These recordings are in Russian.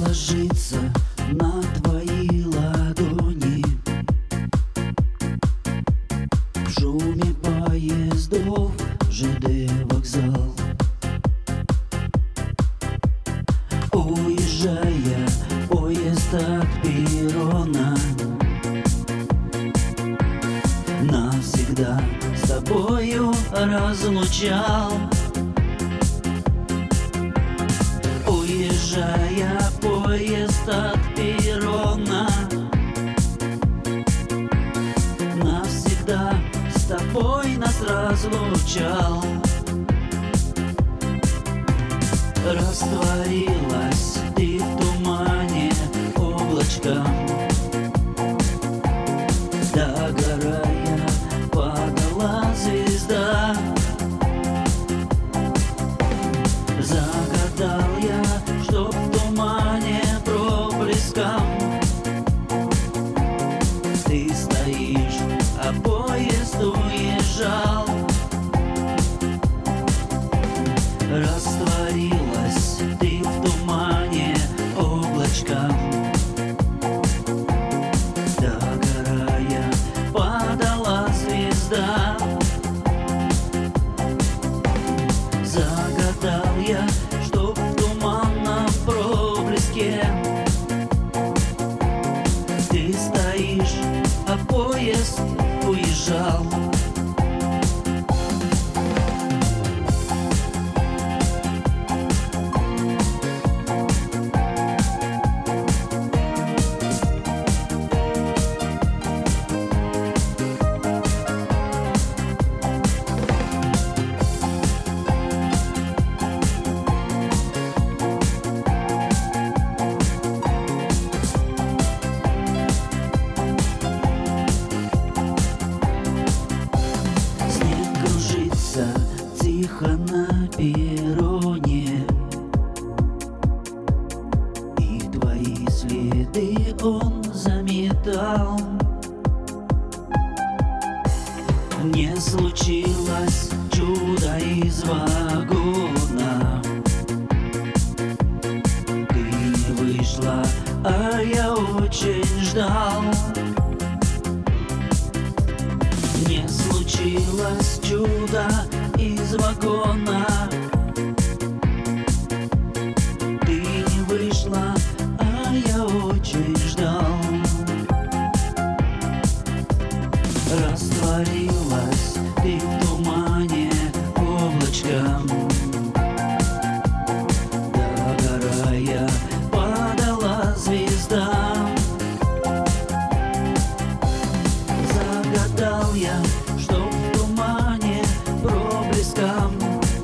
ложится на твои ладони. В шуме поездов ЖД вокзал. Уезжая, поезд от перрона, навсегда с тобою разлучал. Уезжая, поезд от перрона, навсегда с тобой нас разлучал. Растворилась ты в тумане облачком, догорая падала звезда. Загадал я, чтоб в тумане проблеском ты стоишь, а поезд уезжал. Растворилась ты в тумане облачком, догорая падала звезда. Загадал я, чтоб в туманном проблеске ты стоишь, а поезд уезжал. Тихо на перроне, и твои следы он заметал. Не случилось чудо из вагона, ты не вышла, а я очень ждал. Не случилось чудо из вагона, ты не вышла, а я очень ждал. Растворилась ты в тумане облачком, догорая падала звезда. Загадал я, чтоб в тумане проблеском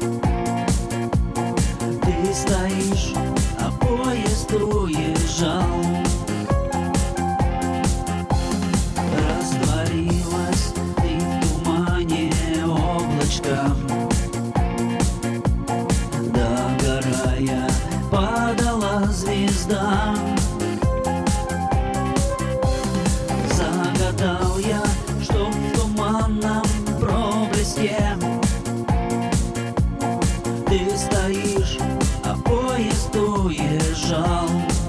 ты стоишь, а поезд уезжал. Растворилась ты в тумане облачком, догорая падала звезда. Загадал я, чтоб в туманном проблеске ты стоишь, а поезд уезжал.